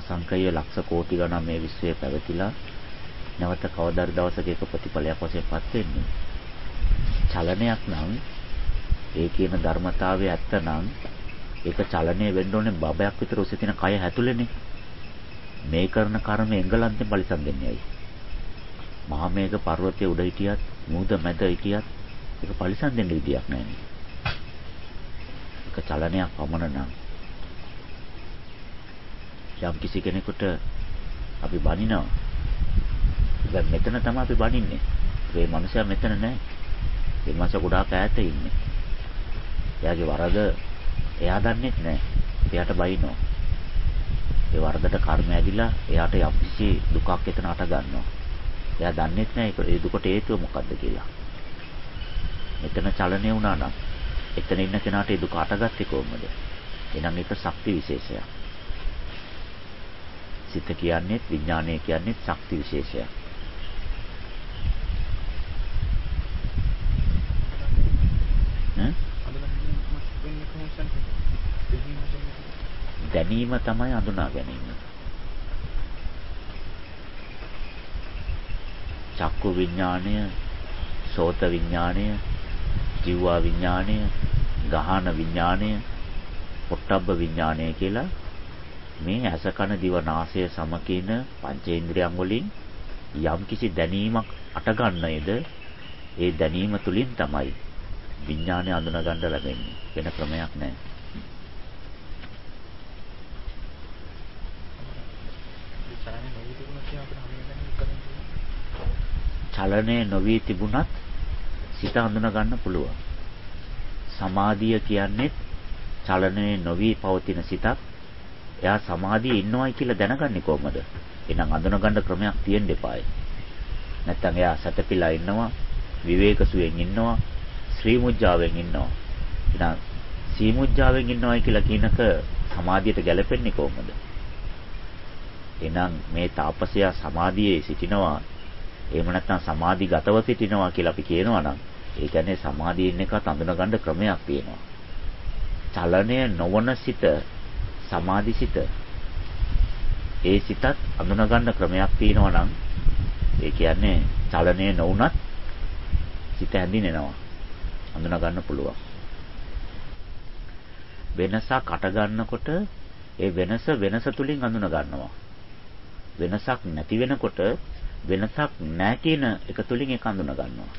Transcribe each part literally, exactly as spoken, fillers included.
අසංකේය ලක්ෂ කෝටි ගණන් මේ විශ්වයේ පැවතිලා නැවත කවදාද දවසක එක ප්‍රතිඵලයක් වශයෙන්පත් වෙන්නේ. චලනයක් නම් ඒ කියන ධර්මතාවය ඇත්ත නම් ඒක චලනය වෙන්න ඕනේ බබයක් විතර උස තියෙන කය හැතුලේනේ. මේ කරන කර්ම එංගලන්තෙන් පරිසම් දෙන්නේ ඇයි? මහා මේඝ පර්වතයේ උඩ හිටියත් මුහුද මැද හිටියත් ඒක පරිසම් දෙන්න විදියක් නැහැ. ඒක චලනයක් පමණ නම් යම් කිසි කෙනෙකුට අපි බනිනවා. දැන් මෙතන තමයි අපි බනින්නේ. ඒ මනුස්සයා මෙතන නැහැ. ඒ මනුස්සයා ගොඩාක් ඈත ඉන්නේ. එයාගේ වරද එයා දන්නේ නැහැ. එයාට බයිනවා. ඒ වරදට කර්ම ඇදිලා එයාට යම්කිසි දුකක් එතන අට ගන්නවා. එයා දන්නේ නැහැ ඒ දුකට හේතුව මොකක්ද කියලා. මෙතන චලනය වුණා නම් එතන ඉන්න කෙනාට ඒ දුක අටගත්තේ කොහොමද? එහෙනම් ඒක ශක්ති විශේෂයක්. සිත කියන්නේ විඥානය කියන්නේ ශක්ති විශේෂයක්. දැනීම තමයි අඳුනා ගැනීම. චක්කු විඥාණය, සෝත විඥාණය, ජීවා විඥාණය, ගහන විඥාණය, පොට්ටබ්බ විඥාණය කියලා මේ ඇස කන දිව නාසය සම කියන පංචේන්ද්‍රයන් වලින් යම්කිසි දැනීමක් අටගන්නේද ඒ දැනීම තුලින් තමයි විඥානය අඳුනා ගන්න ලැබෙන්නේ. වෙන ක්‍රමයක් නැහැ. චලනය නොවී තිබුණත් සිත අඳුනා ගන්න පුළුවන්. සමාධිය කියන්නේ චලනය නොවී පවතින සිතක්. එයා සමාධියේ ඉන්නවයි කියලා දැනගන්නේ කොහොමද? එහෙනම් අඳුනා ගන්න ක්‍රමයක් තියෙන්න එපායි. නැත්තම් එයා සතපිලා ඉන්නවා, විවේක සුවයෙන් ඉන්නවා, ශ්‍රී මුජ්ජාවෙන් ඉන්නවා. එහෙනම් සී මුජ්ජාවෙන් ඉන්නවයි කියලා කියනක සමාධියට ගැලපෙන්නේ කොහොමද? එහෙනම් මේ තාපසයා සමාධියේ සිටිනවා, එහෙම නැත්නම් සමාධිගතව සිටිනවා කියලා අපි කියනවා නම් ඒ කියන්නේ සමාධියේ ඉන්න එකත් අඳුනා ගන්න ක්‍රමයක් තියෙනවා. චලනය නොවන සිත සමාධිසිත ඒ සිතත් අඳුනා ගන්න ක්‍රමයක් තියෙනවා නම් ඒ කියන්නේ චලනය නොවුනත් සිත හැඳිනෙනවා අඳුනා ගන්න පුළුවන්. වෙනසක් අට ගන්නකොට ඒ වෙනස වෙනස තුලින් අඳුනා ගන්නවා. වෙනසක් නැති වෙනකොට වෙනසක් නැහැ කියන එක තුලින් ඒක අඳුනා ගන්නවා.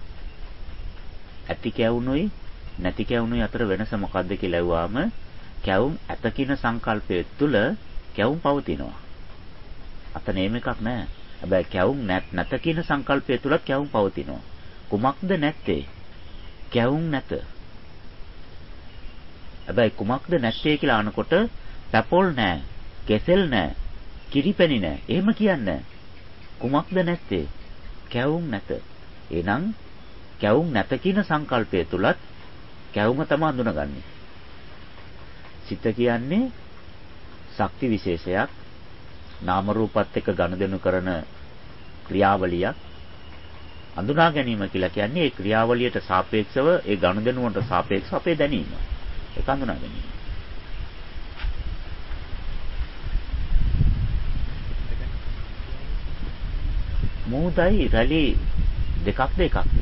ඇති කැවුනුයි නැති කැවුනුයි අතර වෙනස මොකක්ද කියලා ඇහුවාම කැවුම් ඇත කියන සංකල්පය තුළ කැවුම් පවතිනවා. අතන එහෙම එකක් නැහැ. හැබැයි කැවුම් නැත් නැත කියන සංකල්පය තුළ කැවුම් පවතිනවා. කුමක්ද නැත්තේ? කැවුම් නැත. හැබැයි කුමක්ද නැත්තේ කියලා අහනකොට පැපොල් නැහැ, කෙසෙල් නැහැ, කිරිපැණි නැහැ. එහෙම කියන්නේ කුමක්ද නැත්තේ? කැවුම් නැත. එහෙනම් කැවුම් නැත කියන සංකල්පය තුලත් කැවුම තමයි අඳුනගන්නේ. සිත කියන්නේ ශක්ති විශේෂයක්. නාම රූපත් එක්ක ගනුදෙනු කරන ක්‍රියාවලියක්. අඳුනා ගැනීම කියලා කියන්නේ ඒ ක්‍රියාවලියට සාපේක්ෂව ඒ ගනුදෙනුවට සාපේක්ෂව අපේ දැනීම. ඒක අඳුනා ගැනීම. මොහොතයි රැලි දෙකක්ද එකක්ද?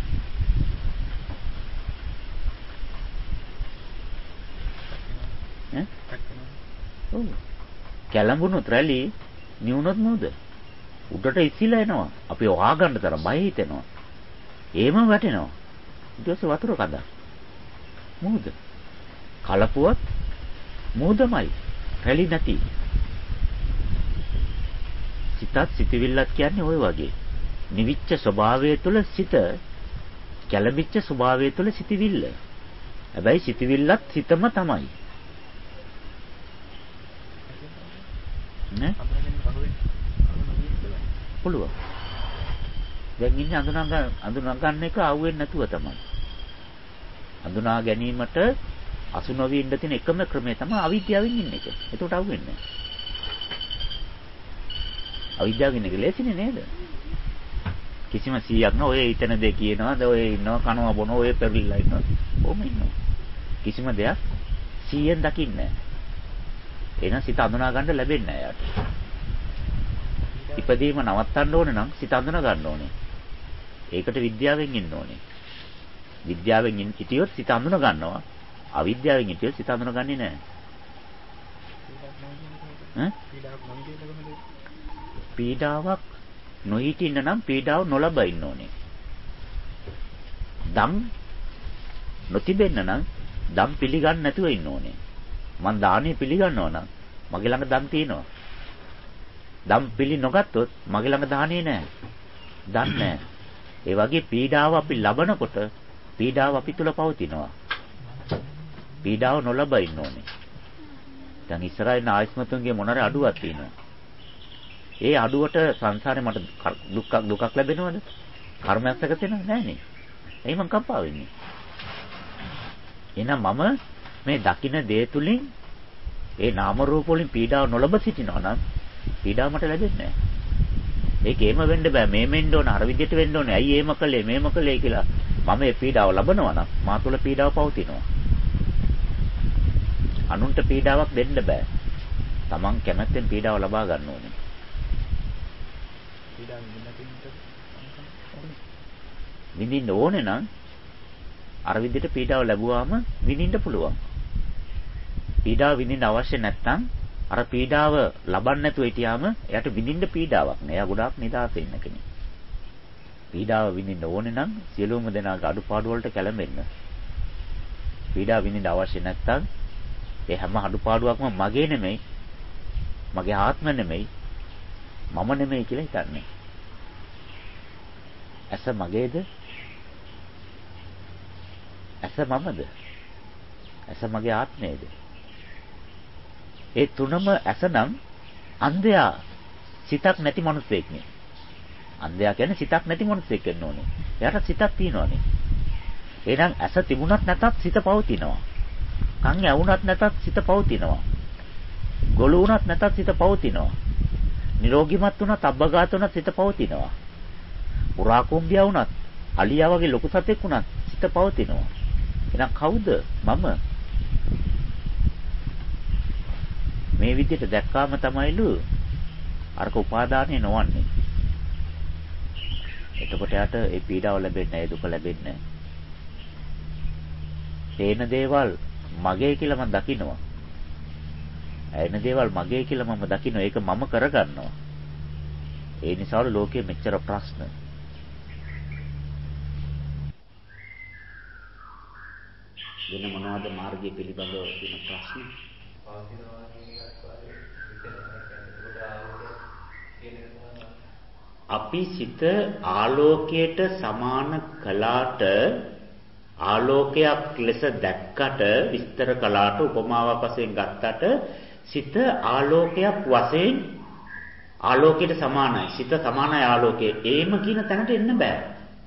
ඈ? ඔව්. කැළඹුණොත් රැලි නිවුනොත් මොකද? උඩට ඉසිලා එනවා. අපි වහගන්න තරම් බය හිතෙනවා. ඒම වැටෙනවා. ඊට පස්සේ වතුර කඳා. මොහොත. කලපුවත් මොහොතමයි. රැලි නැති. සිතත් සිතවිල්ලත් කියන්නේ ওই වගේ. නිවිච්ච ස්වභාවය තුළ සිත, කැළඹිච්ච ස්වභාවය තුළ සිතවිල්ල. හැබැයි සිතවිල්ලත් සිතම තමයි. නේ? පුළුවන්. දැන් ඉන්නේ අඳුනා ගන්න අඳුනා ගන්න එක ආවෙන්නේ නැතුව තමයි. අඳුනා ගැනීමට අසු නොවී ඉන්න තියෙන එකම ක්‍රමය තමයි අවිද්‍යාවෙන් ඉන්න එක. ඒකට ආවෙන්නේ නැහැ. අවිද්‍යාවෙන් ඉන්න එක ලේසිනේ නේද? කිසිම සීයක් නෑ. ඔය හිතන දේ කියනවාද? ඔය ඉන්නවා කනවා බොනවා ඔය පෙරලිලා ඉන්නවා. කොහොම ඉන්නවා? කිසිම දෙයක් සීයෙන් දකින්නේ නැහැ. එහෙනම් සිත අඳුනා ගන්න ලැබෙන්නේ නැහැ යාට. ඉපදීම නවත්තන්න ඕනේ නම් සිත අඳුනා ගන්න ඕනේ. ඒකට විද්‍යාවෙන් ඉන්න ඕනේ. විද්‍යාවෙන් ඉන්න හිටියොත් සිත අඳුනා ගන්නවා. අවිද්‍යාවෙන් හිටියොත් සිත අඳුනගන්නේ නැහැ. ඈ? පීඩාවක් නොහිටින්න නම් පීඩාව නොලබ ඉන්න ඕනේ. දම් නොතිබෙන්න නම් දම් පිළිගන්න නැතුව ඉන්න ඕනේ. මං දානේ පිළිගන්නවා නම් මගේ ළඟ දම් තියෙනවා. දම් පිළි නොගත්තොත් මගේ ළඟ දානේ නැහැ. දන් නැහැ. ඒ වගේ පීඩාව අපි ලබනකොට පීඩාව අපි තුල පවතිනවා. පීඩාව නොලබ ඉන්න ඕනේ. දැන් ඉස්සරහින් ආයස්මතුන්ගේ මොනවාරි අඩුවක් තියෙනවා. ඒ අඩුවට සංසාරේ මට දුක්ක් දුකක් ලැබෙනවද? කර්මයක් සැකසෙනවද? නැහනේ. එයි මං කම්පා වෙන්නේ. එහෙනම් මම මේ දකින්න දේ තුලින් ඒ නාම රූප වලින් පීඩාව නොලබ සිටිනවා නම් පීඩාව මට ලැබෙන්නේ නැහැ. ඒක එහෙම වෙන්න බෑ. මේ මෙන්න ඕන අර විදිහට වෙන්න ඕනේ. ඇයි එහෙම කළේ මේම කළේ කියලා මම මේ පීඩාව ලබනවා නම් මා තුළ පීඩාව පවතිනවා. අනුන්ට පීඩාවක් දෙන්න බෑ. Taman කැමැත්තෙන් පීඩාව ලබා ගන්න ඕනේ. පීඩාව විඳින්න ඕනේ නම් අර විදිහට පීඩාව ලැබුවාම විඳින්න පුළුවන්. පීඩාව විඳින්න අවශ්‍ය නැත්නම් අර පීඩාව ලබන්න නැතුව හිටියාම එයාට විඳින්න පීඩාවක් නෑ. එයා ගොඩාක් නිදහස ඉන්න කෙනෙක්. පීඩාව විඳින්න ඕනේ නම් සියලුම දෙනාගේ අඩුපාඩු වලට කැළඹෙන්න. පීඩාව විඳින්න අවශ්‍ය නැත්නම් ඒ හැම අඩුපාඩුවක්ම මගේ නෙමෙයි, මගේ ආත්ම නෙමෙයි, මම නෙමෙයි කියලා හිතන්නේ. ඇස මගේද? ඇස මමද? ඇස මගේ ආත්මයේද? ඒ තුනම ඇසනම් අන්ධයා සිතක් නැති මිනිසෙක් නේ. අන්ධයා කියන්නේ සිතක් නැති මිනිසෙක් වෙන්න ඕනේ. එයාට සිතක් තියෙනවානේ. එහෙනම් ඇස තිබුණත් නැතත් සිත පවතිනවා. කන් ඇවුනත් නැතත් සිත පවතිනවා. ගොළු වුණත් නැතත් සිත පවතිනවා. නිරෝගිමත් වුණත් අබ්බගාත වුණත් සිත පවතිනවා. පුරා කුඹියා වුණත් අලියා වගේ ලොකු සතෙක් වුණත් සිත පවතිනවා. එහෙනම් කවුද මම? මේ විදිහට දැක්කාම තමයිලු අරක උපාදානය නොවන්නේ. එතකොට යාට ඒ පීඩාව ලැබෙන්නේ නැහැ, දුක ලැබෙන්නේ නැහැ. තේන දේවල් මගේ කියලා මම දකිනවා. ඇයෙන දේවල් මගේ කියලා මම දකිනවා. ඒක මම කරගන්නවා. ඒ නිසාලු ලෝකයේ මෙච්චර ප්‍රශ්න. වෙන මොනවද මාර්ගය පිළිබඳව තියෙන ප්‍රශ්න? අපි සිත ආලෝකයට සමාන කළාට ආලෝකයක් ලෙස දැක්කට විස්තර කළාට උපමාවක් වශයෙන් ගත්තට සිත ආලෝකයක් වශයෙන් ආලෝකයට සමානයි. සිත සමානයි ආලෝකයේ. ඒම කියන තැනට එන්න බෑ.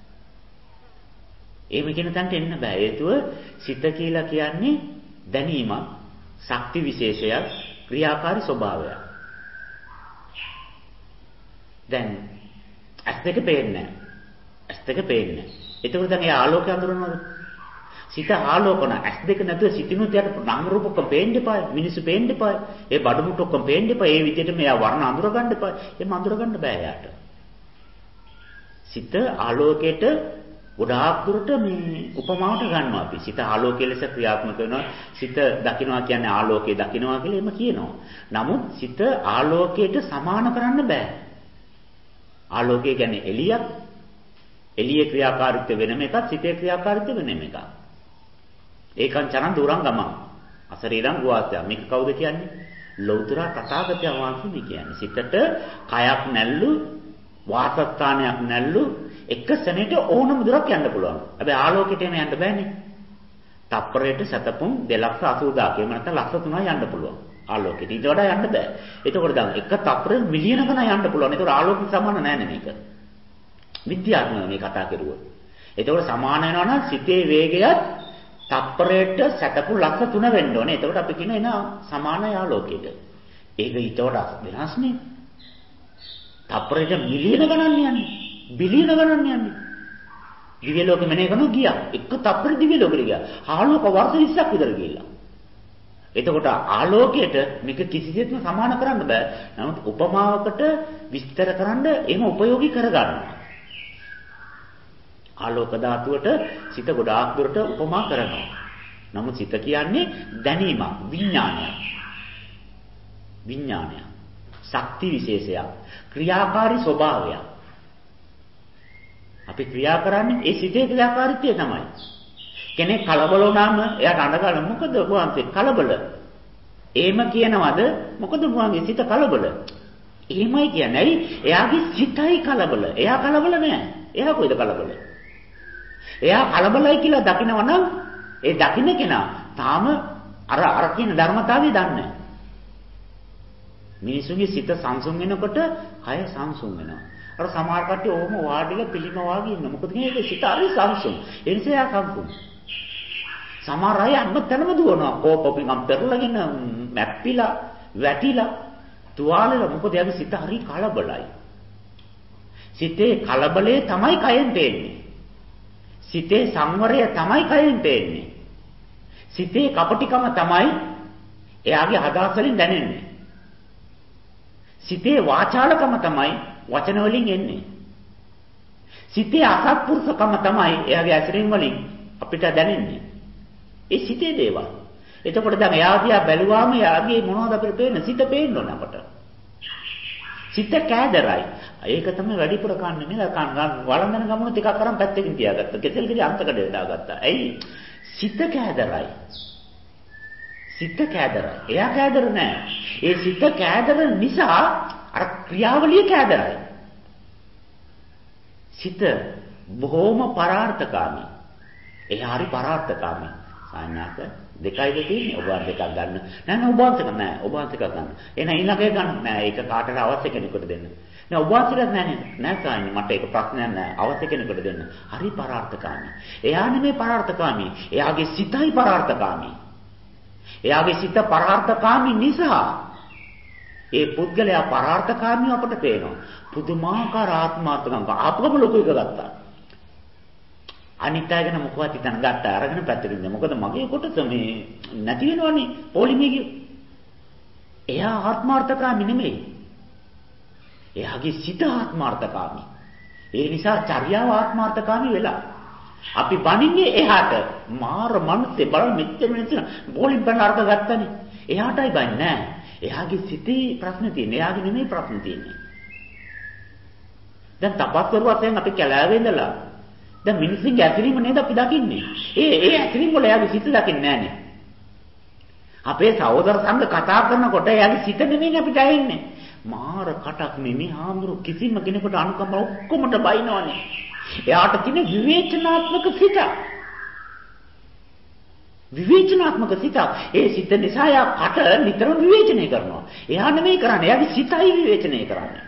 ඒම කියන තැනට එන්න බෑ. හේතුව සිත කියලා කියන්නේ දැනීමක්, ශක්ති විශේෂයක්, ක්‍රියාකාරී ස්වභාවයක්. දැන් ඇස් දෙක පේන්නේ නැහැ. ඇස් දෙක පේන්නේ නැහැ. ඒකෝර දැන් ඒ ආලෝකය අඳුරනවද? සිත ආලෝකන ඇස් දෙක නැතුව සිටිනුත් යට නාම රූප ඔක්කොම පේන්න එපා. මිනිස්සු පේන්න එපා. ඒ බඩමුට්ටු ඔක්කොම පේන්න එපා. ඒ විදිහට මෙයා වර්ණ අඳුර ගන්න එපා. එහෙම අඳුර ගන්න බෑ යාට. සිත ආලෝකයට ගොඩාක් දුරට මේ උපමාවට ගන්නවා අපි. සිත ආලෝකයේ ලෙස ක්‍රියාත්මක වෙනවා. සිත දකින්නවා කියන්නේ ආලෝකයේ දකින්නවා කියලා එහෙම කියනවා. නමුත් සිත ආලෝකයට සමාන කරන්න බෑ. ආලෝකය කියන්නේ එළියක්. එළියේ ක්‍රියාකාරීත්වය වෙනම එකක්, සිතේ ක්‍රියාකාරීත්වය වෙනම එකක්. ඒකං චරන් දුරංගම. අසරීරං ගුවාත්‍ය. මේක කවුද කියන්නේ? ලෞතර තථාගතයන් වහන්සේ කියන්නේ. සිතට කයක් නැල්ලු, වාසස්ථානයක් නැල්ලු එක සැනේට ඕනම දුරක් යන්න පුළුවන්. හැබැයි ආලෝකයට එම යන්න බෑනේ. තප්පරයට සතපුම් දෙලක්ෂ අසූදාක. එහෙම නැත්නම් ලක්ෂ තුනක් යන්න පුළුවන්. ආලෝකයට ඊට වඩා යන්න බෑ. එතකොට දැන් එක තප්පරෙ මිලියන ගණන් යන්න පුළුවන්. ඒතකොට ආලෝකයට සමාන නෑ නේ මේක. විද්‍යාත්මකව මේ කතා කරුවොත්. එතකොට සමාන වෙනවා නම් සිතේ වේගයත් තප්පරයට සතපු ලක්ෂ තුන වෙන්න ඕනේ. එතකොට අපි කියන එන සමානයි ආලෝකයට. ඒක ඊට වඩා වෙනස් නේ. තප්පරයට මිලියන ගණන් යන්නේ. බිලියන ගණන් යන්නේ. දිව්‍ය ලෝකෙ මෙනේ කරනවා ගියා. එක තප්පර දිව්‍ය ලෝකෙට ගියා. ආලෝක වර්ෂ විස්සක් විතර ගිහිල්ලා. එතකොට ආලෝකයට මේක කිසිසේත්ම සමාන කරන්න බෑ. නමුත් උපමාවකට විස්තර කරන්න එහෙම ප්‍රයෝගී කරගන්නවා. ආලෝක ධාතුවට සිත ගොඩාක් දුරට උපමා කරනවා. නමුත් සිත කියන්නේ දැනීමක්, විඥානයක්. විඥානයක්. ශක්ති විශේෂයක්, ක්‍රියාකාරී ස්වභාවයක්. අපි ක්‍රියා කරන්නේ ඒ සිතේ ක්‍රියාකාරීත්වය තමයි. කෙනෙක් කලබල වුණාම එයාට අඬ ගන්න මොකද වහන්සේ කලබල? එහෙම කියනවද? මොකද වහන්සේ සිත කලබල? එහෙමයි කියන්නේ. ඇයි? එයාගේ සිතයි කලබල. එයා කලබල නෑ. එයා කොයිද කලබල? එයා කලබලයි කියලා දකිනවනම් ඒ දකින්න කෙනා තාම අර අර කියන ධර්මතාවය දන්නේ නැහැ. මිනිසුන්ගේ සිත සංසුන් වෙනකොට කය සංසුන් වෙනවා. අර සමහර කට්ටිය ඕම වාඩිලා පිළිම වාගේ ඉන්න. මොකද කියන්නේ සිත හරි සංසුන්. ඒ නිසා එයා සංසුන්. සමහර අය අන්නතනම දුවනවා. කෝපපින්නම් පෙරලගෙන මැප්පිලා වැටිලා තුවාලෙලා. මොකද එයාගේ සිත හරි කලබලයි. සිතේ කලබලේ තමයි කයෙන් තේන්නේ. සිතේ සංවරය තමයි කයෙන් තේන්නේ. සිතේ කපටිකම තමයි එයාගේ අදහස් වලින් දැනෙන්නේ. සිතේ වාචාලකම තමයි වචන වලින් එන්නේ. සිතේ අසත්පුරුෂකම තමයි එයාගේ ඇසිරීම වලින් අපිට දැනෙන්නේ. ඒ සිතේ දේවල්. එතකොට දැන් එයා දිහා බැලුවාම එයාගේ මොනවද අපිට පේන්නේ? සිත පේන්න ඕන අපට. සිත කෑදරයි. ඒක තමයි වැඩිපුර කන්නේ නේද? කන් වළඳන ගමන ටිකක් අරන් පැත්තකින් තියාගත්තා. කෙසෙල් කිරි අන්තකඩ දාගත්තා. ඇයි? සිත කෑදරයි. සිත කෑදරයි. එයා කෑදර නෑ. ඒ සිත කෑදර නිසා අර ක්‍රියාවලිය කෑදරයි. සිත බොහොම පරාර්ථකාමී. එයා හරි පරාර්ථකාමී. සාඥාක දෙකයිද තියෙන්නේ. ඔබ දෙකක් ගන්න. නෑ නෑ ඔබ දෙකක් නෑ. ඔබ දෙකක් ගන්න. එහෙනම් ඊළඟ එක ගන්න. නෑ ඒක කාටද අවශ්‍ය කෙනෙකුට දෙන්න. නෑ ඔබ දෙකක් නෑ නෑ සාඥා මට ඒක ප්‍රශ්නයක් නෑ. අවශ්‍ය කෙනෙකුට දෙන්න. හරි පරාර්ථකාමී. එයා නෙමෙයි පරාර්ථකාමී. එයාගේ සිතයි පරාර්ථකාමී. එයාගේ සිත පරාර්ථකාමී නිසා ඒ පුද්ගලයා පරාර්ථකාමීව අපට පේනවා. පුදුමාකාර ආත්මාර්ථකම් ආපගම ලොකු එක ගත්තා. අනිත් අය ගැන මොකවත් හිතන ගත්තා. අරගෙන පැත්තට ඉන්න. මොකද මගේ කොටස මේ නැති වෙනවනේ පොලිමේ ගිය. එයා ආත්මාර්ථකාමී නෙමෙයි. එයාගේ සිත ආත්මාර්ථකාමී. ඒ නිසා චර්යාව ආත්මාර්ථකාමී වෙලා. අපි බනින්නේ එහාට මාර මනුස්සේ බලන්න මෙච්චර මිනිස්සු බෝලින් බලන අර්ථ ගත්තනේ. එහාටයි බන්නේ නෑ. එයාගේ සිතේ ප්‍රශ්න තියෙන්නේ. එයාගේ නෙමෙයි ප්‍රශ්න තියෙන්නේ. දැන් තපස්වරු වශයෙන් අපි කැලෑවේ ඉඳලා දැන් මිනිස්සුන්ගේ ඇතිරීම නේද අපි දකින්නේ. ඒ ඒ ඇතිරීම වල එයාගේ සිත දකින්නේ නෑනේ. අපේ සහෝදර සංඝ කතා කරනකොට එයාගේ සිත නෙමෙයි අපිට ඇහෙන්නේ. මාර කටක් නෙමෙයි හාමුදුරු කිසිම කෙනෙකුට අනුකම්ප ඔක්කොමට බයිනවනේ. එයාට තියෙන විවේචනාත්මක සිත. විවේචනාත්මක සිත. ඒ සිත නිසා එයා කට නිතරම විවේචනය කරනවා. එයා නෙමෙයි කරන්නේ. එයාගේ සිතයි විවේචනය කරන්නේ.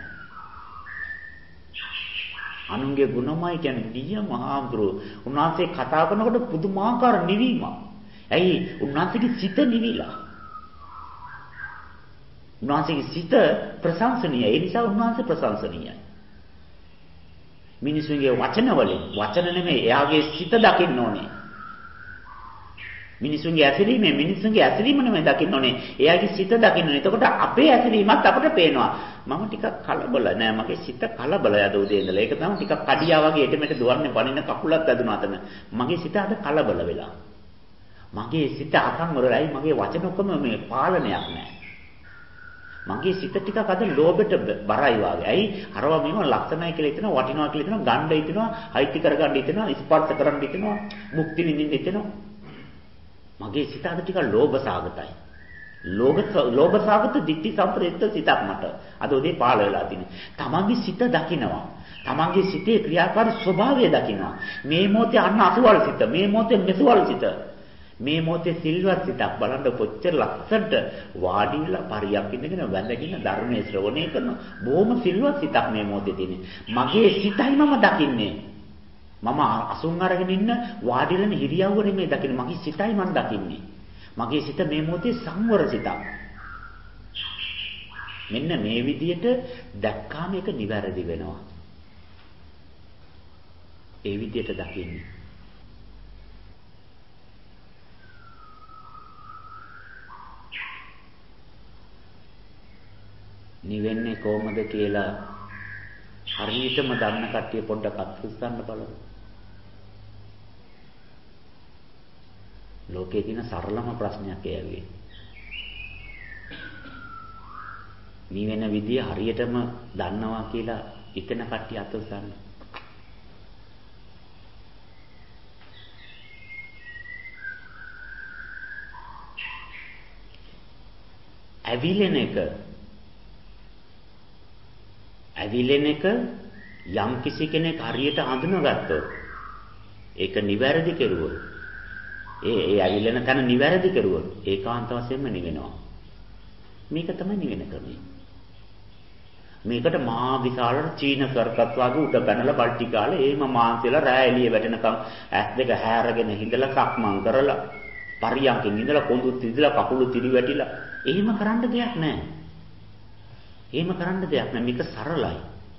අනුන්ගේ ගුණමයි කියන්නේ නියම හාමුදුරු. උන්වහන්සේ කතා කරනකොට පුදුමාකාර නිවීමක්. ඇයි? උන්වහන්සේගේ සිත නිවිලා. උන්වහන්සේගේ සිත ප්‍රශංසනීයයි. ඒ නිසා උන්වහන්සේ ප්‍රශංසනීයයි. මිනිසුන්ගේ වචන වලින් වචන නෙමෙයි එයාගේ සිත දකින්න ඕනේ. මිනිසුන්ගේ ඇසිරීමේ මිනිසුන්ගේ ඇසිරීම නෙමෙයි දකින්න ඕනේ. එයාගේ සිත දකින්න ඕනේ. එතකොට අපේ ඇසිරීමත් අපට පේනවා. මම ටිකක් කලබල නෑ. මගේ සිත කලබලයි අද උදේ ඉඳලා. ඒක තමයි ටිකක් කඩියා වගේ එටෙමෙට දුවන්නේ පනින කකුලක් ඇදුනා අතන. මගේ සිත අද කලබල වෙලා. මගේ සිත අසංවරයි. මගේ වචන ඔක්කොම මේ පාලනයක් නෑ. මගේ සිත ටිකක් අද ලෝභෙට බරයි වාගේ. ඇයි? අරවා මේව ලක්ෂණයි කියලා හිතනවා, වටිනවා කියලා හිතනවා, ගණ්ඩ හිතනවා, අයිති කරගන්න හිතනවා, ස්පර්ශ කරන්න හිතනවා, මුක්ති විඳින්න හිතනවා. මගේ සිත අද ටිකක් ලෝභ සාගතයි. ලෝභ ලෝභ සාගත ditthi සම්ප්‍රේත සිතක් මට. අද උදේ පාළ වෙලා තිනේ. තමන්ගේ සිත දකිනවා. තමන්ගේ සිතේ ක්‍රියාකාරී ස්වභාවය දකිනවා. මේ මොහොතේ අන්න අසුවල් සිත, මේ මොහොතේ මෙසුවල් සිත. මේ මොහොතේ සිල්වත් සිතක් බලන්න කොච්චර ලස්සනට වාඩි වෙලා පරියක් ඉඳගෙන වැඳගෙන ධර්මයේ ශ්‍රවණය කරන බොහොම සිල්වත් සිතක් මේ මොහොතේ තියෙන්නේ. මගේ සිතයි මම දකින්නේ. මම අසුන් අරගෙන ඉන්න වාඩි වෙන හිරියව්ව නෙමෙයි දකින්නේ. මගේ සිතයි මම දකින්නේ. මගේ සිත මේ මොහොතේ සංවර සිතක්. මෙන්න මේ විදියට දැක්කාම ඒක නිවැරදි වෙනවා. ඒ විදියට දකින්නේ. නිවෙන්නේ කොහොමද කියලා හරියටම දන්න කට්ටිය පොඩ්ඩක් අත්විඳන්න බලමු. ලෝකයේ තියෙන සරලම ප්‍රශ්නයක් ඒවගේ. නිවෙන විදිය හරියටම දන්නවා කියලා ඉතන කට්ටිය අත්විඳන්න. ඇවිලෙන එක ඇවිලෙන එක යම් කිසි කෙනෙක් හරියට හඳුනාගත්තොත් ඒක නිවැරදි කෙරුවොත් ඒ ඒ ඇවිලෙන තැන නිවැරදි කෙරුවොත් ඒකාන්ත වශයෙන්ම නිවෙනවා. මේක තමයි නිවෙන ක්‍රමය. මේකට මහා විශාල චීන සර්කස් වගේ උඩ පැනලා බල්ටි කාලේ එහෙම මාන්සෙලා රෑ එළිය වැටෙනකම් ඇස් දෙක හැරගෙන හිඳලා සක්මන් කරලා පරියන්කෙන් ඉඳලා කොඳුත් ඉඳලා කකුළු තිරි වැටිලා එහෙම කරන්න දෙයක් නැහැ. එහෙම කරන්න දෙයක් නැහැ. මේක සරලයි.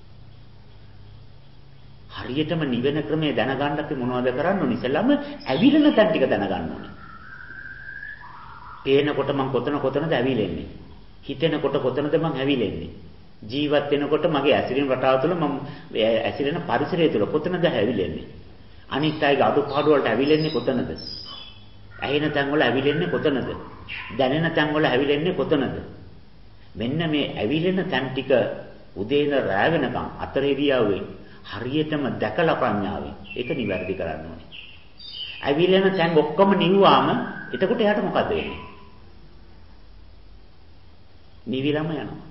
හරියටම නිවෙන ක්‍රමය දැනගන්න අපි මොනවද කරන්න ඕනේ? ඉතින්ලම ඇවිලෙන තැන් ටික දැනගන්න ඕනේ. පේනකොට මම කොතන කොතනද ඇවිලෙන්නේ? හිතෙනකොට කොතනද මම ඇවිලෙන්නේ? ජීවත් වෙනකොට මගේ ඇසිරෙන රටාව තුළ මම ඇසිරෙන පරිසරය තුළ කොතනද ඇවිලෙන්නේ? අනිත් අයගේ අඩුපාඩු වලට ඇවිලෙන්නේ කොතනද? ඇහෙන තැන් වල ඇවිලෙන්නේ කොතනද? දැනෙන තැන් වල ඇවිලෙන්නේ කොතනද? මෙන්න මේ ඇවිලෙන තැන් ටික උදේ ඉඳලා රැ වෙනකම් අතර ඉරියව්වේ හරියටම දැකලා ප්‍රඥාවෙන් ඒක නිවැරදි කරන්න ඕනේ. ඇවිලෙන තැන් ඔක්කොම නිව්වාම එතකොට එයාට මොකද වෙන්නේ? නිවිලම යනවා.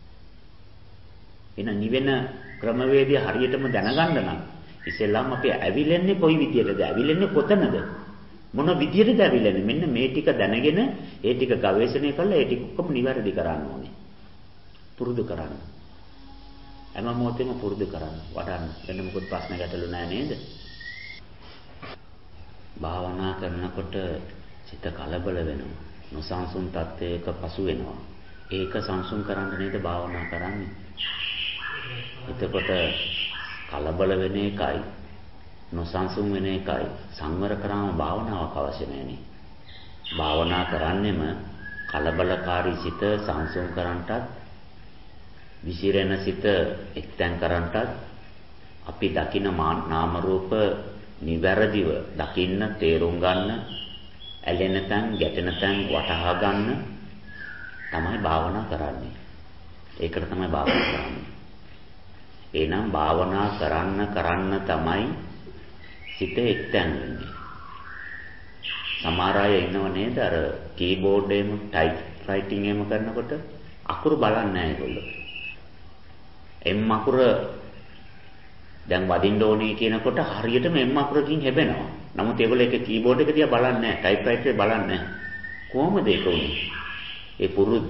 එන නිවෙන ක්‍රමවේදය හරියටම දැනගන්න නම් ඉස්සෙල්ලාම අපි ඇවිලෙන්නේ කොයි විදියටද? ඇවිලෙන්නේ කොතනද? මොන විදියටද ඇවිලෙන්නේ? මෙන්න මේ ටික දැනගෙන ඒ ටික ගවේෂණය කරලා ඒ ටික ඔක්කොම නිවැරදි කරන්න ඕනේ. පුරුදු කරන්න. හැම මොහොතෙම පුරුදු කරන්න. වඩන්න. වෙන මොකද ප්‍රශ්න ගැටලු නැහැ නේද? භාවනා කරනකොට සිත කලබල වෙනවා. නොසන්සුන් තත්ත්වයක පසු වෙනවා. ඒක සංසුන් කරන්න නේද භාවනා කරන්නේ? එතකොට කලබල වෙන එකයි නොසන්සුන් වෙන එකයි සංවර කරාම භාවනාවක් අවශ්‍ය නැහැනේ. භාවනා කරන්නෙම කලබලකාරී සිත සංසුන් කරන්නටත් විසිරෙන සිත එක්තැන් කරන්නටත් අපි දකින නාම රූප නිවැරදිව දකින්න තේරුම් ගන්න ඇලෙන තැන් ගැටෙන තැන් වටහා ගන්න තමයි භාවනා කරන්නේ. ඒකට තමයි භාවනා කරන්නේ. එනම් භාවනා කරන්න කරන්න තමයි සිත එක්තැන් වෙන්නේ. සමහර අය ඉන්නව නේද අර කීබෝඩ් එකෙම ටයිප් රයිටින් එකම කරනකොට අකුරු බලන්නේ නැහැ ඒගොල්ලෝ. එම් අකුර දැන් වදින්න ඕනේ කියනකොට හරියටම එම් අකුරකින් හැබෙනවා. නමුත් ඒගොල්ලෝ ඒක කීබෝඩ් එක දිහා බලන්නේ නැහැ. ටයිප් රයිටර් එක බලන්නේ නැහැ. කොහොමද ඒක උනේ? ඒ පුරුද්ද.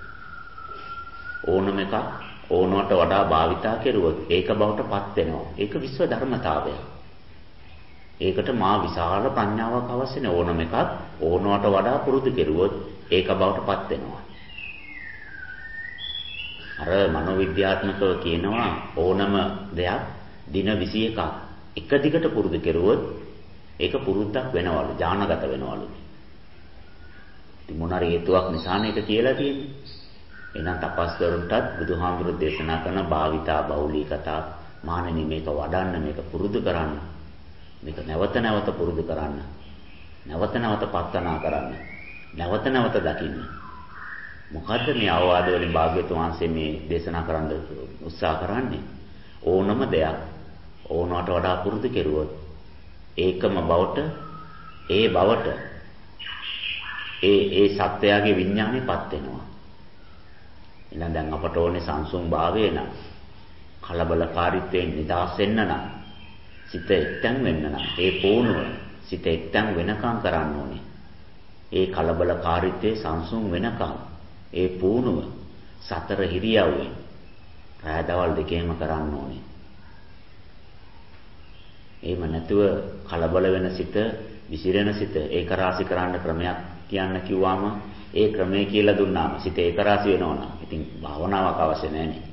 ඕනම එකක් ඕනවට වඩා භාවිතා කෙරුවොත් ඒක බවට පත් වෙනවා. ඒක විශ්ව ධර්මතාවය. ඒකට මා විශාල ප්‍රඥාවක් අවශ්‍ය නැහැ. ඕනම එකක් ඕනවට වඩා පුරුදු කෙරුවොත් ඒක බවට පත් වෙනවා. අර මනෝවිද්‍යාත්මකව කියනවා ඕනම දෙයක් දින විසි එකක් එක දිගට පුරුදු කෙරුවොත් ඒක පුරුද්දක් වෙනවලු, ඥානගත වෙනවලු. ඉතින් මොනාර හේතුවක් නිසානේ ඒක කියලා තියෙන්නේ. එහෙනම් තපස්වරුන්ටත් බුදුහාමුදුරු දේශනා කරන භාවිතා බෞලී කතා මානෙනි මේක වඩන්න, මේක පුරුදු කරන්න. මේක නැවත නැවත පුරුදු කරන්න. නැවත නැවත පත්තනා කරන්න. නැවත නැවත දකින්න. මොකද්ද මේ අවවාද වලින් භාග්‍යවතුන් වහන්සේ මේ දේශනා කරන්න උත්සාහ කරන්නේ? ඕනම දෙයක් ඕනවට වඩා පුරුදු කෙරුවොත් ඒකම බවට ඒ බවට ඒ ඒ සත්‍යයේ විඥානයපත් වෙනවා. එහෙනම් දැන් අපට ඕනේ සංසුන් භාවය නම් කලබලකාරීත්වයෙන් නිදහස් වෙන්න නම් සිත එක්තැන් වෙන්න නම් ඒ පූර්ණව සිත එක්තැන් වෙනකම් කරන්න ඕනේ. ඒ කලබලකාරීත්වයේ සංසුන් වෙනකම් ඒ පූර්ණව සතර හිරියව්වෙන් රාදවල් දෙකේම කරන්න ඕනේ. එහෙම නැතුව කලබල වෙන සිත, විසිරෙන සිත ඒක රාශි කරන්න ක්‍රමයක් කියන්න කිව්වම ඒ ක්‍රමය කියලා දුන්නාම සිත ඒක රාශි වෙනවා නම් ඉතින් භාවනාවක් අවශ්‍ය නැහැනේ.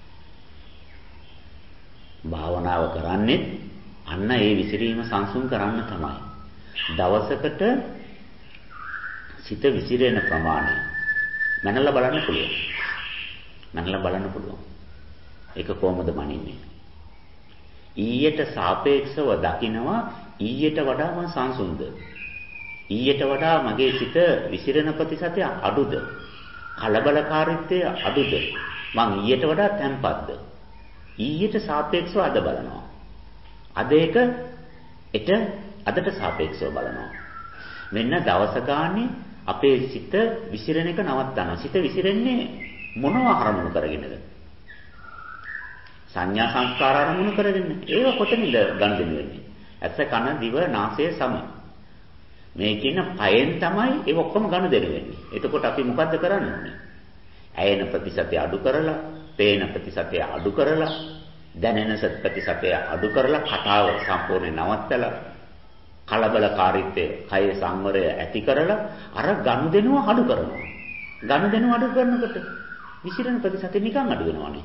භාවනාව කරන්නේ අන්න ඒ විසිරීම සංසුන් කරන්න තමයි. දවසකට සිත විසිරෙන ප්‍රමාණය මනලා බලන්න පුළුවන්. මනලා බලන්න පුළුවන්. ඒක කොහොමද මනින්නේ? ඊයට සාපේක්ෂව දකිනවා ඊයට වඩා මම සංසුන්ද? ඊයට වඩා මගේ සිත විසිරෙන ප්‍රතිශතය අඩුද? කලබලකාරීත්වය අඩුද? මං ඊයට වඩා තැම්පත්ද? ඊයට සාපේක්ෂව අද බලනවා. අද එක එට අදට සාපේක්ෂව බලනවා. මෙන්න දවස ගානේ අපේ සිත විසිරෙන එක නවත්තනවා. සිත විසිරෙන්නේ මොනවා අරමුණු කරගෙනද? සංඥා සංස්කාර අරමුණු කරගෙන. ඒක කොතනින්ද ගනුදෙනු වෙන්නේ? ඇස කන දිව නාසය සම. මේ කියන පයෙන් තමයි ඒ ඔක්කොම ගනුදෙනු වෙන්නේ. එතකොට අපි මොකද්ද කරන්න ඕනේ? ඇයෙන ප්‍රතිශතය අඩු කරලා, පේන ප්‍රතිශතය අඩු කරලා, දැනෙන ප්‍රතිශතය අඩු කරලා කතාව සම්පූර්ණයෙන් නවත්තලා කලබලකාරීත්වය, කය සංවරය ඇති කරලා අර ගනුදෙනුව අඩු කරනවා. ගනුදෙනුව අඩු කරනකොට විසිරෙන ප්‍රතිශතය නිකන් අඩු වෙනවානේ.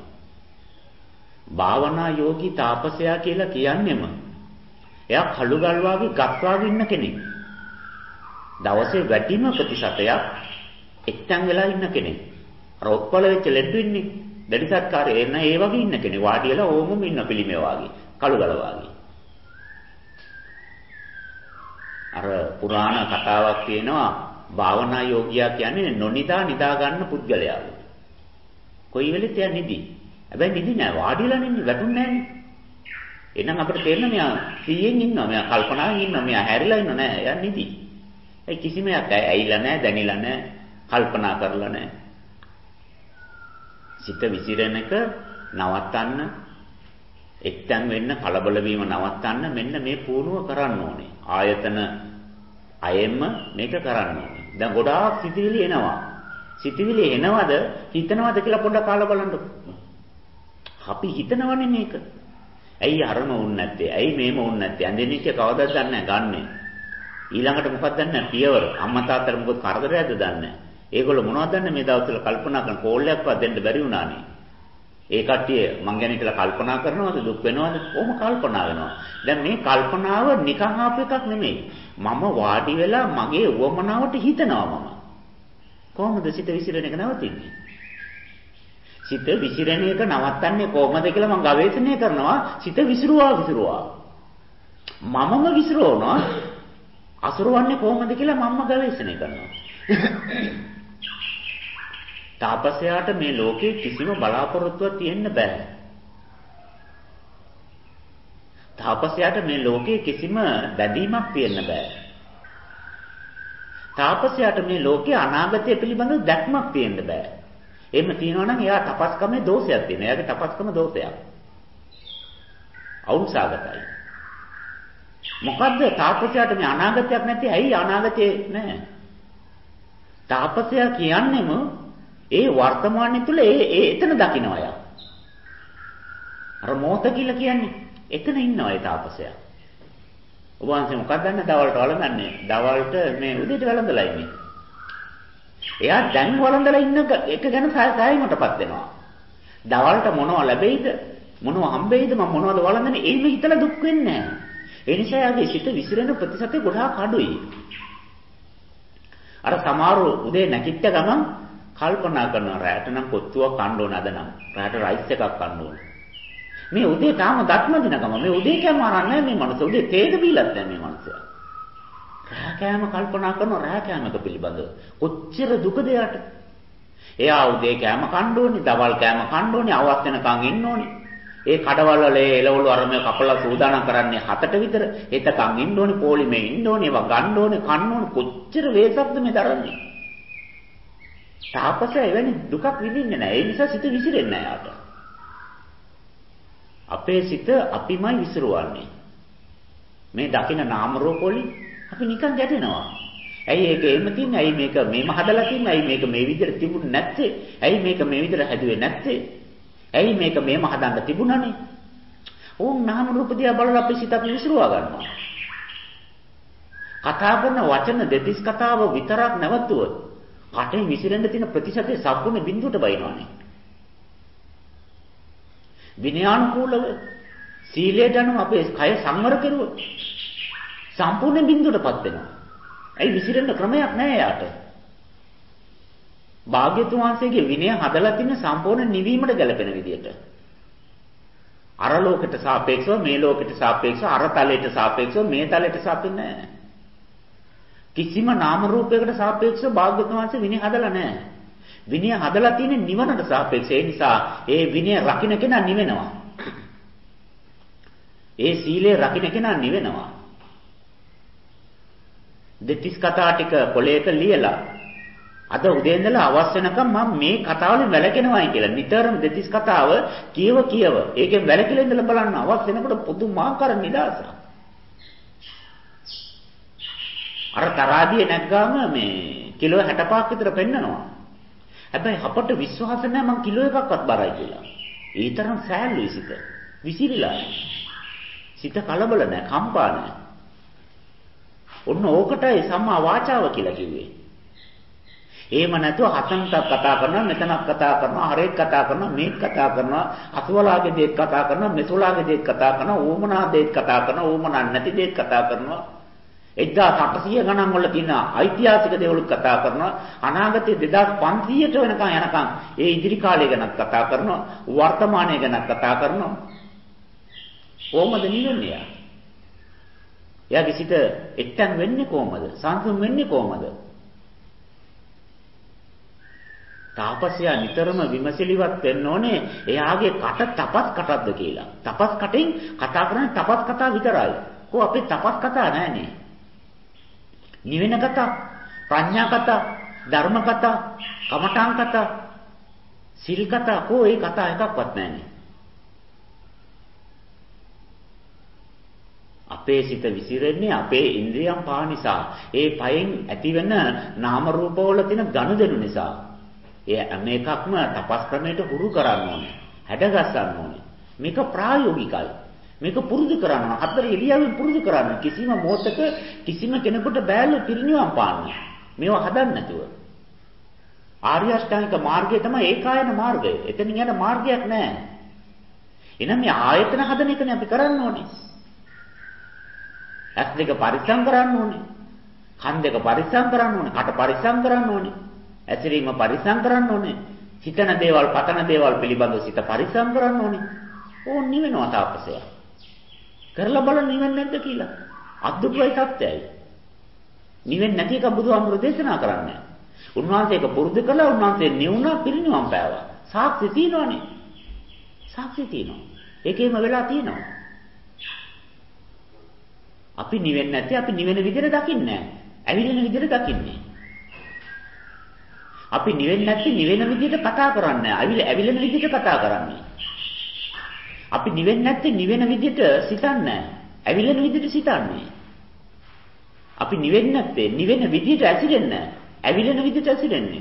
භාවනා යෝගී තාපසයා කියලා කියන්නේම එයා කළු ගල් වාගේ ගස් වාගේ ඉන්න කෙනෙක්. දවසේ වැඩිම ප්‍රතිශතයක් එක්තැන් වෙලා ඉන්න කෙනෙක්. අර ඔත්පල වෙච්ච ලෙඩ ඉන්නේ දැඩි සත්කාරය එන ඒ වගේ ඉන්න කෙනෙක්. වාඩි වෙලා ඕමම ඉන්න පිළිමේ වාගේ කළු ගල වාගේ. අර පුරාණ කතාවක් තියෙනවා භාවනා යෝගියා කියන්නේ නොනිදා නිදා ගන්න පුද්ගලයා. කොයි වෙලෙත් එයා නිදි. හැබැයි නිදි නෑ වාඩි වෙලා ඉන්නේ වැටුන්නේ නෑනේ. එහෙනම් අපිට තේරෙන මෙයා සීයෙන් ඉන්නවා, මෙයා කල්පනාවෙන් ඉන්නවා, මෙයා හැරිලා ඉන්නවා නෑ. එයා නිදි. ඒ කිසිම යක් ඇයිලා නෑ, දැනිලා නෑ, කල්පනා කරලා නෑ. සිත විසිරෙන එක නවත්තන්න, එක්තැන් වෙන්න, කලබල වීම නවත්තන්න මෙන්න මේ පුහුණුව කරන්න ඕනේ. ආයතන අයෙම මේක කරන්න ඕනේ. දැන් ගොඩාක් සිතිවිලි එනවා. සිතිවිලි එනවද, හිතනවද කියලා පොඩ්ඩක් කාලා බලන්න. අපි හිතනවනේ මේක. ඇයි අරම වුන්නේ නැත්තේ? ඇයි මේම වුන්නේ නැත්තේ? ඇඳෙන්නේ කිය කවදාද දන්නේ නැහැ ගන්නෙ. ඊළඟට මොකක්ද දන්නේ නැහැ පියවර. අම්මා තාත්තට මොකද කරදරයක්ද දන්නේ නැහැ. ඒගොල්ලෝ මොනවද දන්නේ මේ දවස්වල කල්පනා කරන කෝල්ලයක්වත් දෙන්න බැරි වුණානේ. ඒ කට්ටිය මං ගැන කියලා කල්පනා කරනවද දුක් වෙනවද? කොහොම කල්පනා වෙනවා. දැන් මේ කල්පනාව නිකන් ආපු එකක් නෙමෙයි. මම වාඩි වෙලා මගේ උවමනාවට හිතනවා මම. කොහොමද සිත විසිරෙන එක නවතින්නේ? සිත විසිරෙන එක නවත්තන්නේ කොහොමද කියලා මම ගවේෂණය කරනවා. සිත විසිරුවා විසිරුවා. මමම විසිරවනවා. අසුරවන්නේ කොහොමද කියලා මම ගවේෂණය කරනවා. තාපසයාට මේ ලෝකේ කිසිම බලාපොරොත්තුවක් තියෙන්න බෑ. තාපසයාට මේ ලෝකේ කිසිම බැඳීමක් තියෙන්න බෑ. තාපසයාට මේ ලෝකේ අනාගතය පිළිබඳව දැක්මක් තියෙන්න බෑ. එහෙම තියනවා නම් එයා තපස්කමේ දෝෂයක් තියෙනවා. එයාගේ තපස්කම දෝෂයක්. අවුල්සාගතයි. මොකද්ද තාපසයාට මේ අනාගතයක් නැති? ඇයි අනාගතේ නැහැ? තාපසයා කියන්නේම ඒ වර්තමානයේ තුල ඒ ඒ එතන දකින්න අය. අර මොහොත කියලා කියන්නේ එතන ඉන්නවා ඒ තාපසයා. ඔබ වහන්සේ මොකක්ද දන්නේ දවල්ට වළඳන්නේ? දවල්ට මේ උදේට වළඳලා ඉන්නේ. එයා දැන් වළඳලා ඉන්න එක ගැන සායමටපත් වෙනවා. දවල්ට මොනව ලැබෙයිද? මොනව හම්බෙයිද? මම මොනවද වළඳන්නේ? එහෙම හිතලා දුක් වෙන්නේ නැහැ. ඒ නිසා යාගේ සිත විසිරෙන ප්‍රතිශතය ගොඩාක් අඩුයි. අර සමහරව උදේ නැගිට ගමන් කල්පනා කරනවා රැට නම් කොත්තුවක් කන්න ඕන අද නම් රැට රයිස් එකක් කන්න ඕන. මේ උදේ තාම දත්ම දින ගම මේ උදේ කෑම අරන්නේ මේ මනස උදේ තේද බීලත් නැහැ මේ මනස. රෑ කෑම කල්පනා කරනවා රෑ කෑමක පිළිබඳව කොච්චර දුකද යාට. එයා උදේ කෑම කන්න ඕනේ, දවල් කෑම කන්න ඕනේ, අවස් වෙනකන් ඉන්න ඕනේ. ඒ කඩවල වල එළවලු අරම කපලා සූදානම් කරන්නේ හතට විතර. එතකන් ඉන්න ඕනේ, පොලිමේ ඉන්න ඕනේ, ඒවා ගන්න ඕනේ, කන්න ඕනේ. කොච්චර වේසක්ද මේ දරන්නේ. තාපසය එවැනි දුකක් විඳින්නේ නැහැ. ඒ නිසා සිත විසිරෙන්නේ නැහැ යාට. අපේ සිත අපිමයි විසිරවන්නේ. මේ දකින නාම රූප වලින් අපි නිකන් ගැටෙනවා. ඇයි ඒක එහෙම තියන්නේ? ඇයි මේක මේම හදලා තියන්නේ? ඇයි මේක මේ විදිහට තිබුණ නැත්තේ? ඇයි මේක මේ විදිහට හැදුවේ නැත්තේ? ඇයි මේක මේම හදන්න තිබුණානේ? ඕම් නාම රූප දිහා බලලා අපි සිත අපි විසිරවා ගන්නවා. කතා කරන වචන දෙතිස් කතාව විතරක් නැවතුවොත් කටේ විසිරෙන්න තියෙන ප්‍රතිශතය සම්පූර්ණ බිඳුවට බයිනවනේ. විනයානුකූලව සීලයට අනුව අපේ කය සංවර කෙරුවොත් සම්පූර්ණ බිඳුවටපත් වෙනවා. ඇයි විසිරෙන්න ක්‍රමයක් නැහැ යාට. භාග්‍යතුන් වහන්සේගේ විනය හදලා තින්නේ සම්පූර්ණ නිවීමට ගැලපෙන විදියට. අර ලෝකෙට සාපේක්ෂව මේ ලෝකෙට සාපේක්ෂව අර තලයට සාපේක්ෂව මේ තලයට සාපේක්ෂ නැහැ. කිසිම නාම රූපයකට සාපේක්ෂව භාග්‍යතුන් වහන්සේ විනය හදලා නැහැ. විනය හදලා තියෙන්නේ නිවනට සාපේක්ෂව. ඒ නිසා ඒ විනය රකින්න කෙනා නිවෙනවා. ඒ සීලය රකින්න කෙනා නිවෙනවා. දෙතිස් කතා ටික පොලේක ලියලා අද උදේ ඉඳලා අවස් වෙනකම් මම මේ කතාවලින් වැළකෙනවායි කියලා නිතරම දෙතිස් කතාව කියව කියව ඒකෙන් වැළකීලා ඉඳලා බලන්න අවස් වෙනකොට පුදුමාකාර නිදාසක්. අර තරාදියේ නැග්ගාම මේ කිලෝ හැට පහක් විතර පෙන්නනවා. හැබැයි අපට විශ්වාස නැහැ මං කිලෝ එකක්වත් බරයි කියලා. ඒ තරම් සෑල්ලුයි සිත. විසිරිලා. සිත කලබල නැහැ, කම්පා නැහැ. ඔන්න ඕකටයි සම්මා වාචාව කියලා කිව්වේ. එහෙම නැතුව හතන්ට කතා කරනවා, මෙතනක් කතා කරනවා, හරේක් කතා කරනවා, මේක කතා කරනවා, අසවලාගේ දේත් කතා කරනවා, මෙසොලාගේ දේත් කතා කරනවා, ඕමනා දේත් කතා කරනවා, ඕමනා නැති දේත් කතා කරනවා. එක්දාස් අටසිය ගණන් වල තියෙන ඓතිහාසික දේවල් කතා කරනවා, අනාගතයේ දෙදාස් පන්සීයට වෙනකන් යනකම් ඒ ඉදිරි කාලය ගැන කතා කරනවා, වර්තමානය ගැන කතා කරනවා. කොහොමද නිවෙන්නේ? එයාගේ සිත එක්තැන් වෙන්නේ කොහමද? සංසුන් වෙන්නේ කොහමද? තාපසයා නිතරම විමසිලිවත් වෙන්න ඕනේ එයාගේ කට තපස් කටක්ද කියලා. තපස් කටෙන් කතා කරන්නේ තපස් කතා විතරයි. කො අපේ තපස් කතා නැහැනේ. නිවෙන කතා, ප්‍රඥා කතා, ධර්ම කතා, කමඨාන් කතා, සිල් කතා කො ඒ කතා එකක්වත් නැහැනේ. අපේ සිත විසිරෙන්නේ අපේ ඉන්ද්‍රියම් පහ නිසා. ඒ පයෙන් ඇතිවෙන නාම රූපවල තියෙන ගනුදෙනු නිසා. ඒ හැම එකක්ම තපස් ක්‍රමයට හුරු කරන්න ඕනේ. හැඩගස්සන්න ඕනේ. මේක ප්‍රායෝගිකයි. මේක පුරුදු කරන්න. හතර ඉරියව්වෙන් පුරුදු කරන්න. කිසිම මොහතක කිසිම කෙනෙකුට බෑලු පිරිනිවන් පාන්න. මේවා හදන්න නැතුව. ආර්ය අෂ්ටාංගික මාර්ගය තමයි ඒකායන මාර්ගය. එතනින් යන මාර්ගයක් නැහැ. එහෙනම් මේ ආයතන හදන එකනේ අපි කරන්න ඕනේ. ඇස් දෙක පරිස්සම් කරන්න ඕනේ. කන් දෙක පරිස්සම් කරන්න ඕනේ. කට පරිස්සම් කරන්න ඕනේ. ඇසිරීම පරිස්සම් කරන්න ඕනේ. හිතන දේවල්, පතන දේවල් පිළිබඳව සිත පරිස්සම් කරන්න ඕනේ. ඕන් නිවෙනවා තාපසය. කරලා බලන්න නිවෙන්නේ නැද්ද කියලා. අද්දුටුවයි සත්‍යයි. නිවෙන්නේ නැති එක බුදුහාමුදුරු දේශනා කරන්නේ. උන්වහන්සේ ඒක පුරුදු කළා, උන්වහන්සේ නිවුණා, පිරිනිවන් පෑවා. සාක්ෂි තියෙනවනේ. සාක්ෂි තියෙනවා. ඒකේම වෙලා තියෙනවා. අපි නිවෙන්නේ නැති අපි නිවෙන විදිහට දකින්නේ නැහැ. ඇවිලෙන විදිහට දකින්නේ. අපි නිවෙන්නේ නැති නිවෙන විදිහට කතා කරන්නේ නැහැ. ඇවිල ඇවිලෙන විදිහට කතා කරන්නේ. අපි නිවෙන්නේ නැති නිවෙන විදිහට සිතන්නේ නැහැ. ඇවිලෙන විදිහට සිතන්නේ. අපි නිවෙන්නේ නැත්තේ නිවෙන විදිහට ඇසිරෙන්නේ නැහැ. ඇවිලෙන විදිහට ඇසිරෙන්නේ.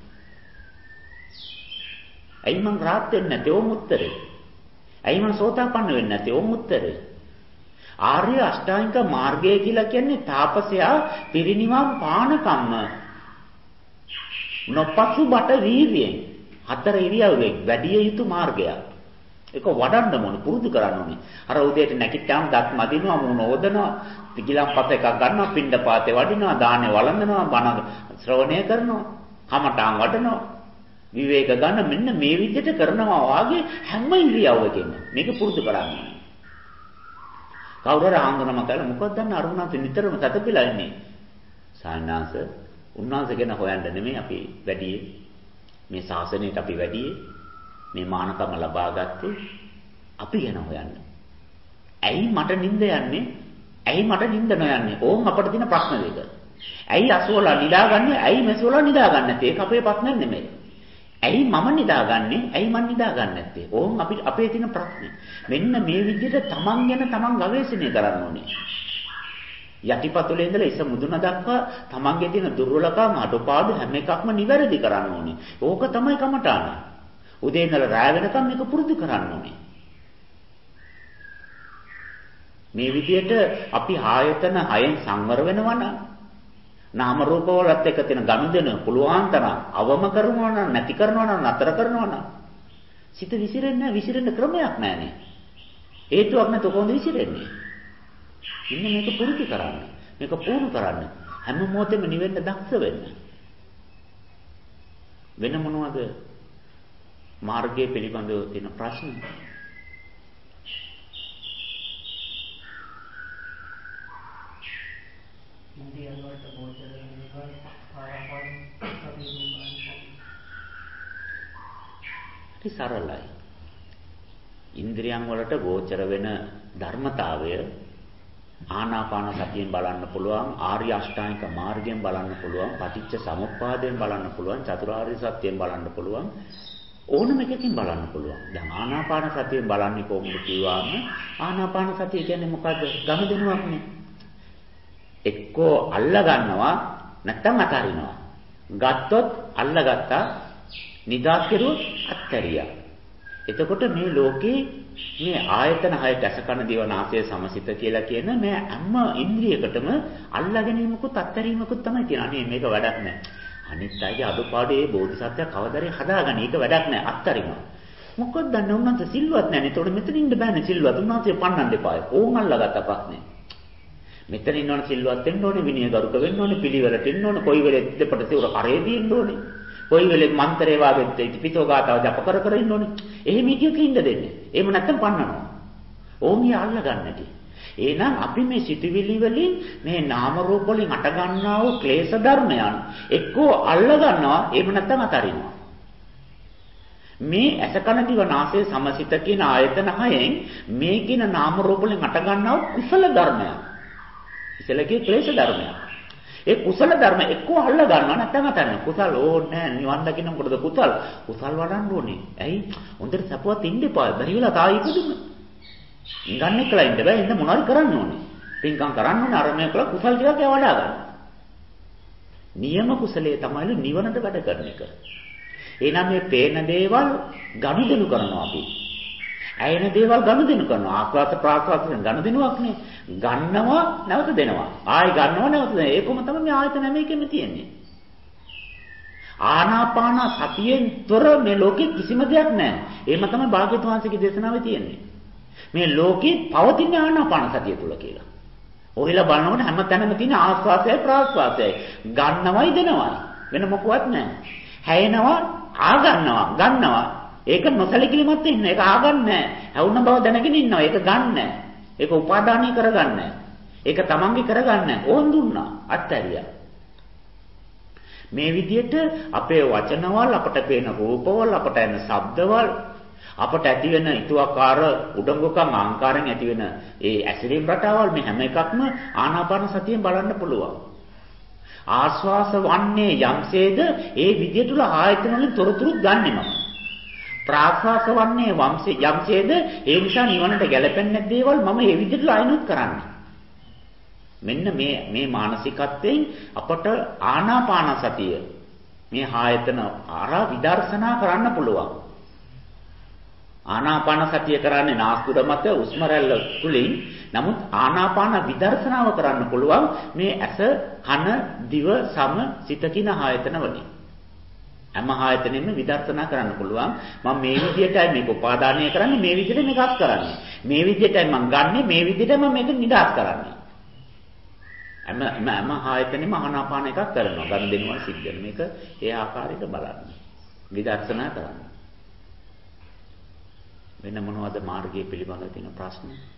ඇයි මං රාත් වෙන්නේ නැත්තේ? ඕම් උත්තරේ. ඇයි මං සෝතාපන්න වෙන්නේ නැත්තේ? ඕම් උත්තරේ. ආර්ය අෂ්ටාංගික මාර්ගය කියලා කියන්නේ තාපසයා පිරිනිවන් පානකම්ම නොපසු බට වීර්යයෙන් හතර ඉරියව්වෙන් වැඩි යුතු මාර්ගයක්. ඒක වඩන්න ඕනේ, පුරුදු කරන්න ඕනේ. අර උදේට නැගිට්ටාම දත් මදිනවා, මූණ ඕදනවා, පිගිලම්පත එකක් ගන්නවා, පිණ්ඩපාතේ වඩිනවා, දානේ වළඳනවා, බණ ශ්‍රවණය කරනවා, කමඨාන් වඩනවා, විවේක ගන්න මෙන්න මේ විදිහට කරනවා වාගේ හැම ඉරියව්වකම මේක පුරුදු කරන්න ඕනේ. කවුරු හරි ආන්දරම කළා මොකක්ද දන්න අරුණාත නිතරම සතපිලා ඉන්නේ. සායනාස උන්වහන්සේ ගැන හොයන්න නෙමෙයි අපි වැඩියේ. මේ ශාසනයට අපි වැඩියේ. මේ මානකම ලබා ගත්තේ අපි ගැන හොයන්න. ඇයි මට නිින්ද යන්නේ? ඇයි මට නිින්ද නොයන්නේ? ඕම් අපිට තියෙන ප්‍රශ්න දෙක. ඇයි අසෝලා නිදාගන්නේ? ඇයි මෙසෝලා නිදාගන්නේ නැත්තේ? ඒක අපේ ප්‍රශ්න නෙමෙයි. ඇයි මම නිදාගන්නේ? ඇයි මන් නිදාගන්නේ නැත්තේ? ඕම් අපි අපේ තියෙන ප්‍රශ්නේ. මෙන්න මේ විදිහට තමන් ගැන තමන් ගවේෂණය කරන්න ඕනේ. යටිපතුලේ ඉඳලා ඉස මුදුන දක්වා තමන්ගේ තියෙන දුර්වලකම් අඩපාඩු හැම එකක්ම නිවැරදි කරන්න ඕනේ. ඕක තමයි කමඨාන. උදේ ඉඳලා රාය වෙනකම් මේක පුරුදු කරන්න ඕනේ. මේ විදිහට අපි ආයතන හයෙන් සංවර වෙනවා නම් නාම රූප වලත් එක්ක තියෙන ගනුදෙනු පුළුවන් තරම් අවම කරනවා නම් නැති කරනවා නම් නතර කරනවා නම් සිත විසිරෙන්නේ නැහැ. විසිරෙන්න ක්‍රමයක් නැහැනේ. හේතුවක් නැතුව කොහොමද විසිරෙන්නේ? ඉන්න මේක පුරුදු කරන්න. මේක පුහුණු කරන්න. හැම මොහොතෙම නිවෙන්න දක්ෂ වෙන්න. වෙන මොනවද මාර්ගයේ පිළිබඳව තියෙන ප්‍රශ්න? ඉන්දියන් වලට ගෝචර වෙනවා ආරම්භයෙන් අපි සරලයි. ඉන්ද්‍රියන් වලට ගෝචර වෙන ධර්මතාවය ආනාපාන සතියෙන් බලන්න පුළුවන්, ආර්ය අෂ්ටාංගික මාර්ගයෙන් බලන්න පුළුවන්, පටිච්ච සමුප්පාදයෙන් බලන්න පුළුවන්, චතුරාර්ය සත්‍යයෙන් බලන්න පුළුවන්, ඕනම එකකින් බලන්න පුළුවන්. දැන් ආනාපාන සතියෙන් බලන්නේ කොහොමද කියවම ආනාපාන සතිය කියන්නේ මොකද්ද? ගනුදෙනුවක්නේ. එක්කෝ අල්ල ගන්නවා නැත්නම් අතාරිනවා. ගත්තොත් අල්ලගත්තා, නිදාස් කෙරුවොත් අත්තරියා. එතකොට මේ ලෝකේ මේ ආයතන හය දැස කන දිව නාසය සමසිත කියලා කියන මේ හැම ඉන්ද්‍රියකටම අල්ලා ගැනීමකුත් අත්තරීමකුත් තමයි තියෙන්නේ. අනේ මේක වැඩක් නැහැ. අනිත් අයගේ අඩුපාඩේ බෝධිසත්වය කවදාරි හදාගන්න. ඒක වැඩක් නැහැ. අත්තරිනවා. මොකද දන්නේ උන්වන්සේ සිල්වත් නැහැ. ඒතකොට මෙතන ඉන්න බෑනේ සිල්වත්. උන්වන්සේ පන්නන්න එපා. ඕන් අල්ලගත්ත ප්‍රශ්නේ. මෙතන ඉන්නවනේ සිල්වත් වෙන්න ඕනේ, විනයගරුක වෙන්න ඕනේ, පිළිවෙලට ඉන්න ඕනේ, කොයි වෙලෙත් දෙපට සිවුර කරේ දින්න ඕනේ. කොයි වෙලෙත් මන්ත්‍රේ වාගෙත් ඉතිපිසෝ ගාතාව ජප කර කර ඉන්න ඕනේ. එහෙම ඉතියක ඉන්න දෙන්නේ. එහෙම නැත්තම් පන්නනවා. ඕන් ඊ අල්ල ගන්නටි. එහෙනම් අපි මේ සිටිවිලි වලින් මේ නාම රූප වලින් අට ගන්නා වූ ක්ලේශ ධර්මයන් එක්කෝ අල්ල ගන්නවා, එහෙම නැත්තම් අතරිනවා. මේ ඇස කන දිව නාසය සමසිත කියන ආයතන හයෙන් මේ කියන නාම රූප වලින් අට ගන්නා වූ කුසල ධර්මයන්. ඉතලකේ ක්ලේශ ධර්මයන්. ඒ කුසල ධර්ම එක්කෝ අල්ල ගන්නවා නැත්නම් අතරිනවා. කුසල ඕනේ නැහැ. නිවන් දකින්න මොකටද කුසල්? කුසල් වඩන්න ඕනේ. ඇයි? හොඳට සපුවත් ඉන්න එපා. බැරි වෙලා තායි ඉපදුන. ඉංගන්න කියලා ඉන්න බෑ. ඉන්න මොනවද කරන්න ඕනේ? පින්කම් කරන්න ඕනේ. අරමය කළා කුසල් ටිකක් ඒ වඩා ගන්න. නියම කුසලයේ තමයි නිවනට වැඩ කරන එක. එහෙනම් මේ පේන දේවල් ගනුදෙනු කරනවා අපි. ඇයෙන දේවල් ගනුදෙනු කරනවා. ආස්වාද ප්‍රාස්වාදයෙන් ගනුදෙනුවක් නේ. ගන්නවා නැවත දෙනවා. ආයි ගන්නවා නැවත දෙනවා. ඒකම තමයි මේ ආයතන මේකෙම තියෙන්නේ. ආනාපාන සතියෙන් තොර මේ ලෝකෙ කිසිම දෙයක් නැහැ. එහෙම තමයි භාග්‍යවතුන් වහන්සේගේ දේශනාවේ තියෙන්නේ. මේ ලෝකෙ පවතින ආනාපාන සතිය තුල කියලා. ඔයලා බලනකොට හැම තැනම තියෙන ආස්වාදයයි ප්‍රාස්වාදයයි. ගන්නවයි දෙනවයි. වෙන මොකවත් නැහැ. හැයෙනවා ආ ගන්නවා ගන්නවා. ඒක නොසලකිලිමත් ඉන්න. ඒක ආගන්නේ නැහැ. හැවුන බව දැනගෙන ඉන්නවා. ඒක ගන්නෑ. ඒක උපාදානීය කරගන්නේ. ඒක තමන්ගේ කරගන්නේ. ඕන් දුන්නා. අත්හැරියා. මේ විදිහට අපේ වචනවල අපට පේන රූපවල අපට එන ශබ්දවල අපට ඇති වෙන ඊතුවකාර උඩඟුකම් අහංකාරයෙන් ඇති වෙන ඒ ඇසිරීම් රටාවල් මේ හැම එකක්ම ආනාපාන සතියෙන් බලන්න පුළුවන්. ආස්වාස වන්නේ යම්සේද ඒ විදිය තුල ආයතන වලින් තොරතුරු ගන්නෙම. ප්‍රාස්වාස වන්නේ වම්සේ යම්සේද ඒ නිසා නිවනට ගැලපෙන්නේ දේවල් මම ඒ විදිහට අයිනුත් කරන්නේ. මෙන්න මේ මේ මානසිකත්වයෙන් අපට ආනාපාන සතිය මේ ආයතන ආරා විදර්ශනා කරන්න පුළුවන්. ආනාපාන සතිය කරන්නේ නාස්පුඩ මත උස්ම රැල්ල තුලින්. නමුත් ආනාපාන විදර්ශනාව කරන්න පුළුවන් මේ ඇස කන දිව සම සිත කින ආයතන වලින්. හැම ආයතනෙම විදර්ශනා කරන්න පුළුවන්. මම මේ විදිහටයි මේක උපාදානය කරන්නේ, මේ විදිහට මේකත් කරන්නේ. මේ විදිහටයි මම ගන්නෙ, මේ විදිහට මම මේක නිදාස් කරන්නේ. හැම හැම ආයතනෙම ආනාපාන එකක් කරනවා. ගන්න දෙනවා සිද්ධ වෙන මේක ඒ ආකාරයට බලන්න. විදර්ශනා කරන්න. වෙන මොනවද මාර්ගයේ පිළිබඳව තියෙන ප්‍රශ්න?